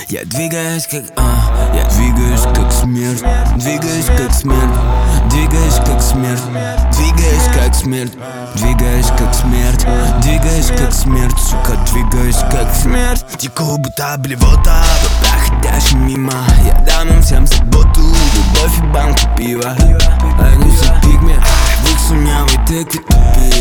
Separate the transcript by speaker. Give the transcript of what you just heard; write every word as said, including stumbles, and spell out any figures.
Speaker 1: Я двигаюсь как, а, я двигаюсь как смерть. Двигаюсь как смерть, двигаюсь как смерть. Двигаюсь как смерть, двигаюсь как смерть. Двигаюсь как смерть, сука, двигаюсь как смерть. Теку будто блевота, проходящим мимо. Я дам им всем заботу, любовь и банку пива. Они все пигме, в их сумявой тыкве тупи.